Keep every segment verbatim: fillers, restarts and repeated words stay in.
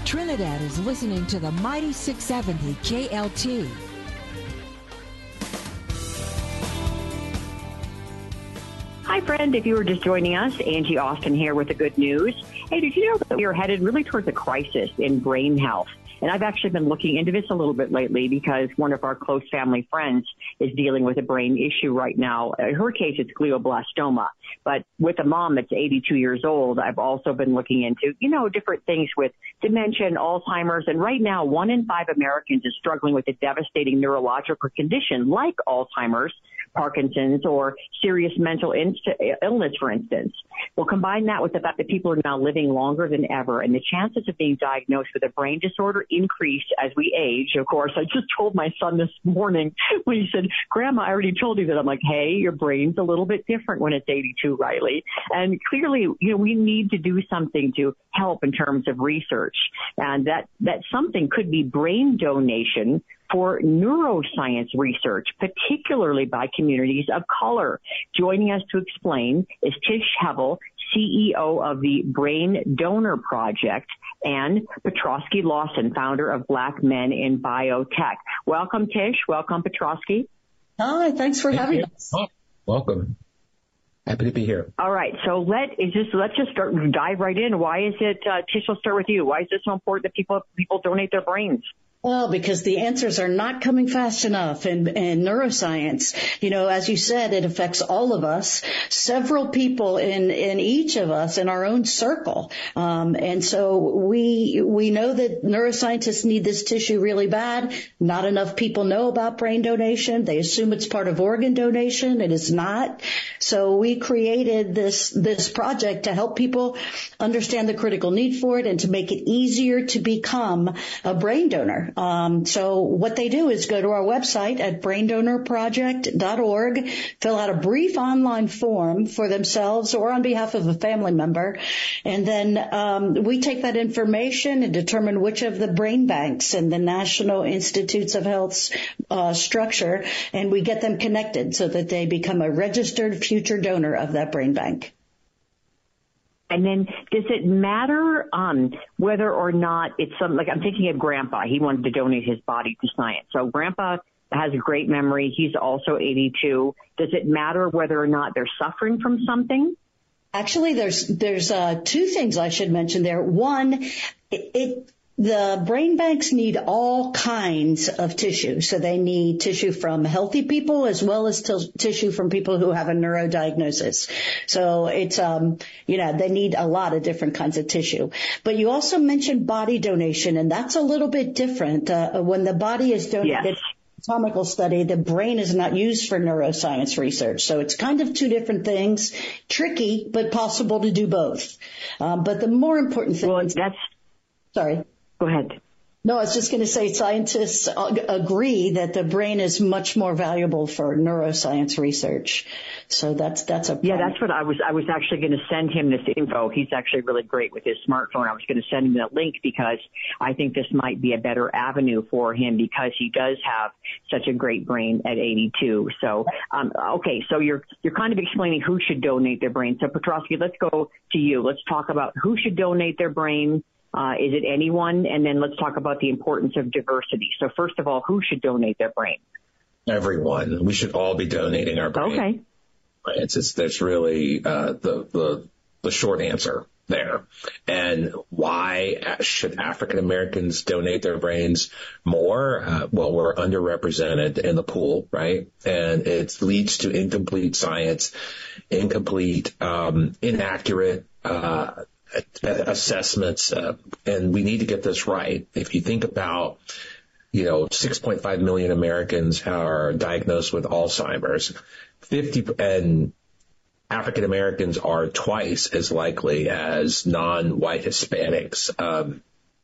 Trinidad is listening to the Mighty six seventy K L T. Hi, friend. If you were just joining us, Angie Austin here with the good news. Hey, did you know that we are headed really towards a crisis in brain health? And I've actually been looking into this a little bit lately because one of our close family friends is dealing with a brain issue right now. In her case, it's glioblastoma. But with a mom that's eighty-two years old, I've also been looking into, you know, different things with dementia and Alzheimer's. And right now, one in five Americans is struggling with a devastating neurological condition like Alzheimer's, Parkinson's, or serious mental inst- illness, for instance. Well, combine that with the fact that people are now living longer than ever, and the chances of being diagnosed with a brain disorder increase as we age. Of course, I just told my son this morning when he said, Grandma, I already told you that. I'm like, hey, your brain's a little bit different when it's eighty-two, Riley. And clearly, you know, we need to do something to help in terms of research. And that, that something could be brain donation for neuroscience research, particularly by communities of color. Joining us to explain is Tish Hevel, C E O of the Brain Donor Project, and Petrosky Lawson, founder of Black Men in Biotech. Welcome, Tish. Welcome, Petrosky. Hi, thanks for Thank having you. us. Oh, welcome. Happy to be here. All right, so let is just let's just start dive right in. Why is it, uh, Tish? I'll start with you. Why is it so important that people people donate their brains? Well, because the answers are not coming fast enough in, in neuroscience. You know, as you said, it affects all of us, several people in, in each of us in our own circle. Um, and so we, we know that neuroscientists need this tissue really bad. Not enough people know about brain donation. They assume it's part of organ donation. It is not. So we created this, this project to help people understand the critical need for it and to make it easier to become a brain donor. Um, so what they do is go to our website at brain donor project dot org, fill out a brief online form for themselves or on behalf of a family member, and then um, we take that information and determine which of the brain banks in the National Institutes of Health's uh, structure, and we get them connected so that they become a registered future donor of that brain bank. And then does it matter um, whether or not it's some, like I'm thinking of Grandpa. He wanted to donate his body to science. So Grandpa has a great memory. He's also eighty-two. Does it matter whether or not they're suffering from something? Actually, there's there's uh, two things I should mention there. One, it, it the brain banks need all kinds of tissue. So they need tissue from healthy people as well as t- tissue from people who have a neurodiagnosis. So it's, um, you know, they need a lot of different kinds of tissue. But you also mentioned body donation, and that's a little bit different. Uh, when the body is donated, yes. Anatomical study, the brain is not used for neuroscience research. So it's kind of two different things, tricky, but possible to do both. Um, but the more important thing. Well, that's. Sorry. Go ahead. No, I was just going to say scientists agree that the brain is much more valuable for neuroscience research. So that's that's a yeah. That's what I was. I was actually going to send him this info. He's actually really great with his smartphone. I was going to send him the link because I think this might be a better avenue for him because he does have such a great brain at eighty-two. So um, okay, so you're you're kind of explaining who should donate their brain. So Petrosky, let's go to you. Let's talk about who should donate their brain. Uh, is it anyone? And then let's talk about the importance of diversity. So first of all, who should donate their brain? Everyone. We should all be donating our brain. Okay. It's, it's, that's really uh, the, the the short answer there. And why should African Americans donate their brains more? Uh, well, we're underrepresented in the pool, right? And it leads to incomplete science, incomplete, um, inaccurate uh assessments, uh, and we need to get this right. If you think about, you know, six point five million Americans are diagnosed with Alzheimer's, fifty and African Americans are twice as likely as non-white Hispanics. Um,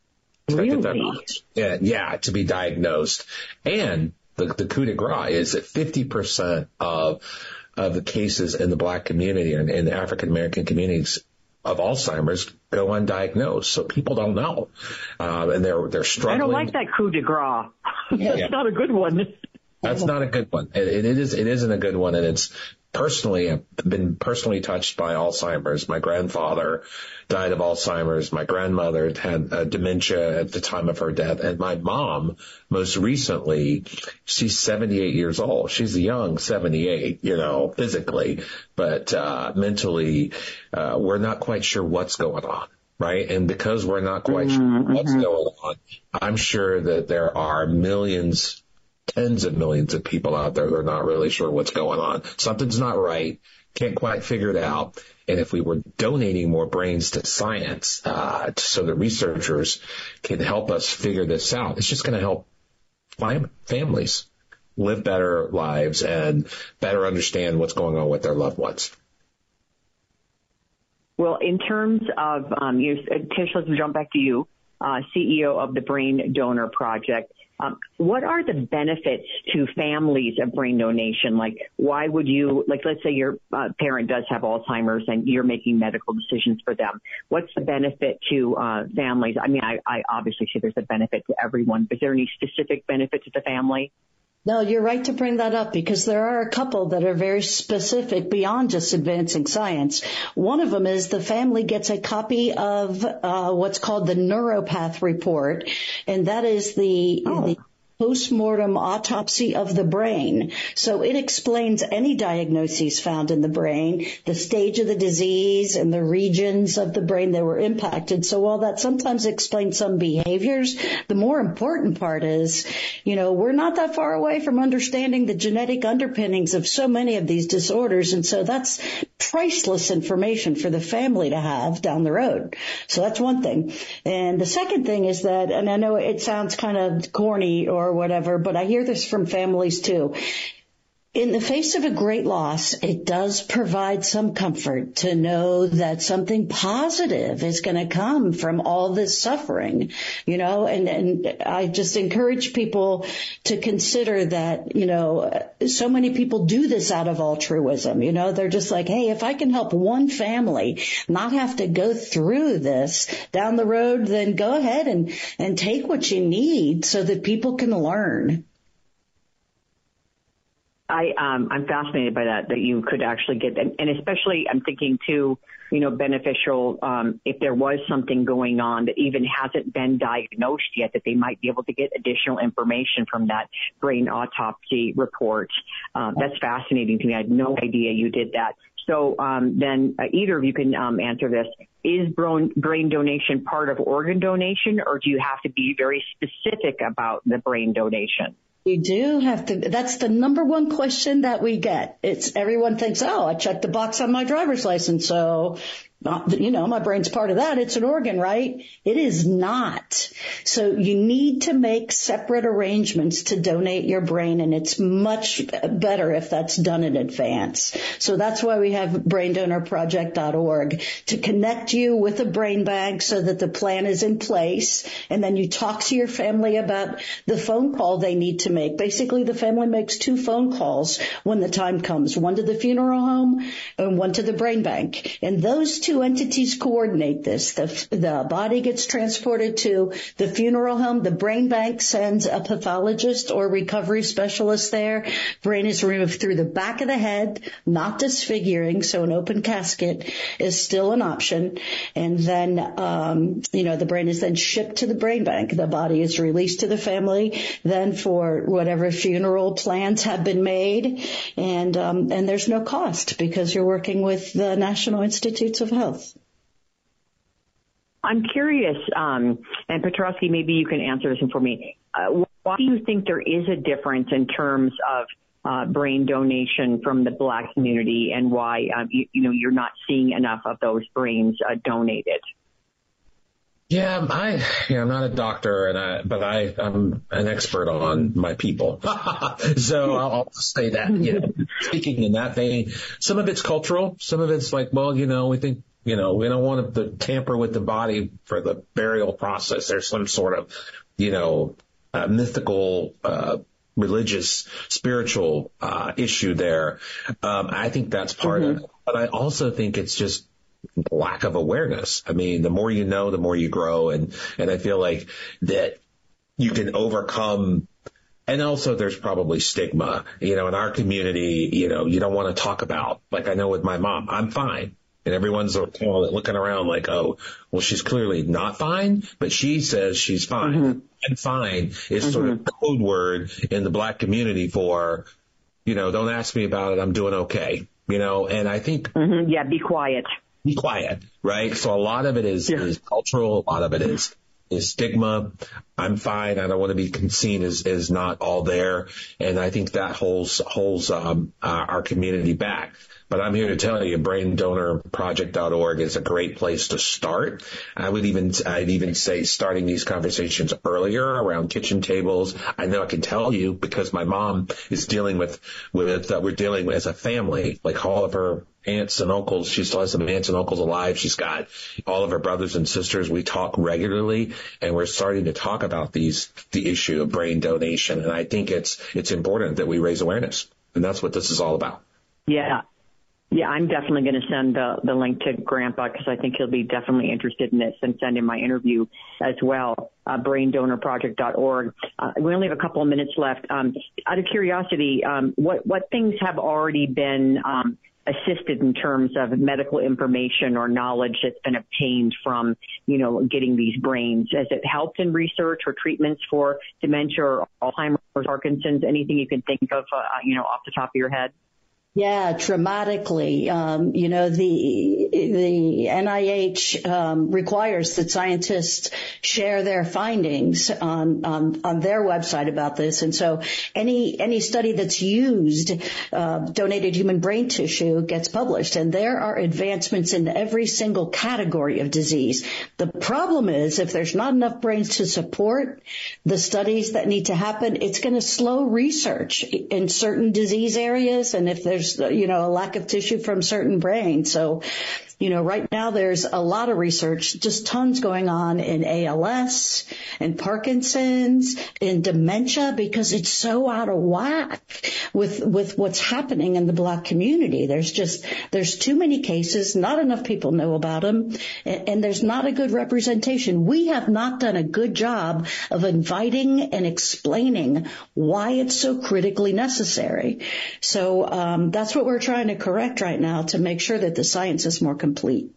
really? Yeah, yeah, to be diagnosed. And the, the coup de grace is that fifty percent of of the cases in the Black community and in the African American communities of Alzheimer's go undiagnosed, so people don't know, um, and they're they're struggling. I don't like that coup de grace. That's yeah. not a good one. That's not a good one. It, it is. It isn't a good one, and it's personally, I've been personally touched by Alzheimer's. My grandfather died of Alzheimer's. My grandmother had uh, dementia at the time of her death. And my mom, most recently, she's seventy-eight years old. She's a young seventy-eight, you know, physically, but uh, mentally, uh, we're not quite sure what's going on. Right. And because we're not quite mm-hmm. sure what's going on, I'm sure that there are millions, tens of millions of people out there that are not really sure what's going on. Something's not right. Can't quite figure it out. And if we were donating more brains to science, uh, so that researchers can help us figure this out, it's just going to help fam- families live better lives and better understand what's going on with their loved ones. Well, in terms of, um, you, Tish, let's jump back to you, uh, C E O of the Brain Donor Project. Um, what are the benefits to families of brain donation? Like, why would you, like, let's say your uh, parent does have Alzheimer's and you're making medical decisions for them. What's the benefit to uh, families? I mean, I, I obviously see there's a benefit to everyone, but is there any specific benefit to the family? No, you're right to bring that up because there are a couple that are very specific beyond just advancing science. One of them is the family gets a copy of uh, what's called the Neuropath report, and that is the, oh. the postmortem autopsy of the brain. So it explains any diagnoses found in the brain, the stage of the disease, and the regions of the brain that were impacted. So while that sometimes explains some behaviors, the more important part is, you know, we're not that far away from understanding the genetic underpinnings of so many of these disorders. And so that's priceless information for the family to have down the road. So that's one thing. And the second thing is that, and I know it sounds kind of corny or or whatever, but I hear this from families too. In the face of a great loss, it does provide some comfort to know that something positive is going to come from all this suffering, you know, and, and I just encourage people to consider that, you know, so many people do this out of altruism. You know, they're just like, hey, if I can help one family not have to go through this down the road, then go ahead and, and take what you need so that people can learn. I, um, I'm fascinated by that, that you could actually get, and, and especially I'm thinking too, you know, beneficial, um, if there was something going on that even hasn't been diagnosed yet, that they might be able to get additional information from that brain autopsy report. Um, that's fascinating to me. I had no idea you did that. So, um, then uh, either of you can, um, answer this. Is brain, brain donation part of organ donation, or do you have to be very specific about the brain donation? You do have to. That's the number one question that we get. It's everyone thinks, oh, I checked the box on my driver's license, so you know, my brain's part of that. It's an organ, right? It is not. So you need to make separate arrangements to donate your brain, and it's much better if that's done in advance. So that's why we have brain donor project dot org to connect you with a brain bank so that the plan is in place, and then you talk to your family about the phone call they need to make. Basically, the family makes two phone calls when the time comes, one to the funeral home and one to the brain bank. And those two entities coordinate this. The, the body gets transported to the funeral home. The brain bank sends a pathologist or recovery specialist there. Brain is removed through the back of the head, not disfiguring, so an open casket is still an option. And then, um, you know, the brain is then shipped to the brain bank. The body is released to the family then for whatever funeral plans have been made. And, um, and there's no cost because you're working with the National Institutes of Health. I'm curious, um, and Petrovsky, maybe you can answer this one for me. Uh, why do you think there is a difference in terms of uh, brain donation from the Black community, and why um, you, you know you're not seeing enough of those brains uh, donated? Yeah, I, yeah, I'm not a doctor, and I, but I, I'm an expert on my people. So I'll, I'll say that, you know, speaking in that vein, some of it's cultural. Some of it's like, well, you know, we think, you know, we don't want to tamper with the body for the burial process. There's some sort of, you know, uh, mythical, uh, religious, spiritual, uh, issue there. Um, I think that's part mm-hmm. of it. But I also think it's just lack of awareness. I mean, the more you know, the more you grow. And, and I feel like that you can overcome And also there's probably stigma, you know, in our community, you know, you don't want to talk about, like I know with my mom, I'm fine. And everyone's looking around like, oh, well, she's clearly not fine, but she says she's fine. Mm-hmm. And fine is mm-hmm. sort of code word in the Black community for, you know, don't ask me about it. I'm doing okay. You know, and I think. Mm-hmm. Yeah, be quiet. Be quiet. Right. So a lot of it is, yeah. is cultural. A lot of it is. is stigma. I'm fine. I don't want to be seen as, as not all there. And I think that holds, holds, um, our, our community back. But I'm here to tell you, brain donor project dot org is a great place to start. I would even, I'd even say starting these conversations earlier around kitchen tables. I know I can tell you because my mom is dealing with, with, uh, we're dealing with as a family, like all of her aunts and uncles. She still has some aunts and uncles alive. She's got all of her brothers and sisters. We talk regularly, and we're starting to talk about these, the issue of brain donation. And I think it's, it's important that we raise awareness. And that's what this is all about. Yeah. Yeah, I'm definitely going to send the, the link to Grandpa because I think he'll be definitely interested in this, and send him my interview as well, uh, brain donor project dot org. Uh, we only have a couple of minutes left. Um, out of curiosity, um, what, what things have already been um, assisted in terms of medical information or knowledge that's been obtained from, you know, getting these brains? Has it helped in research or treatments for dementia or Alzheimer's or Parkinson's? Anything you can think of, uh, you know, off the top of your head? Yeah, dramatically. Um, you know, the the N I H um, requires that scientists share their findings on, on on their website about this, and so any any study that's used uh, donated human brain tissue gets published, and there are advancements in every single category of disease. The problem is, if there's not enough brains to support the studies that need to happen, it's going to slow research in certain disease areas, and if there's you know, a lack of tissue from certain brains. So, you know, right now there's a lot of research, just tons going on in A L S, in Parkinson's, in dementia, because it's so out of whack with, with what's happening in the Black community. There's just, there's too many cases, not enough people know about them, and, and there's not a good representation. We have not done a good job of inviting and explaining why it's so critically necessary. So, um, that's what we're trying to correct right now to make sure that the science is more complete.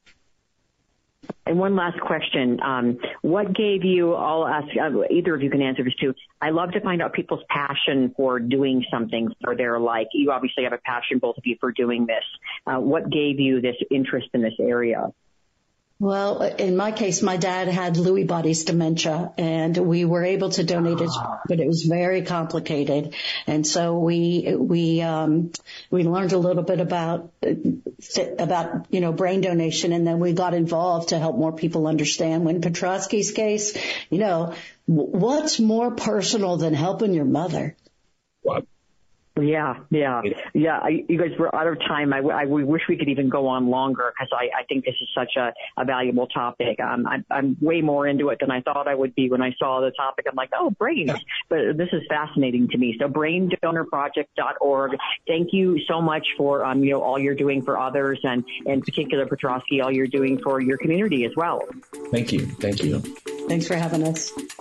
And one last question. Um, what gave you, I'll ask, uh, either of you can answer this too. I love to find out people's passion for doing something for their life. You obviously have a passion, both of you, for doing this. Uh, what gave you this interest in this area? Well, in my case, my dad had Lewy bodies dementia, and we were able to donate it, but it was very complicated. And so we we um, we learned a little bit about about you know brain donation, and then we got involved to help more people understand. When Petrosky's case, you know, what's more personal than helping your mother? What? Yeah, yeah, yeah. I, you guys were out of time. I, I we wish we could even go on longer because I, I think this is such a, a valuable topic. Um, I, I'm way more into it than I thought I would be when I saw the topic. I'm like, oh, brains. But this is fascinating to me. So brain donor project dot org. Thank you so much for, um, you know, all you're doing for others, and in particular, Petrosky, all you're doing for your community as well. Thank you. Thank you. Thanks for having us.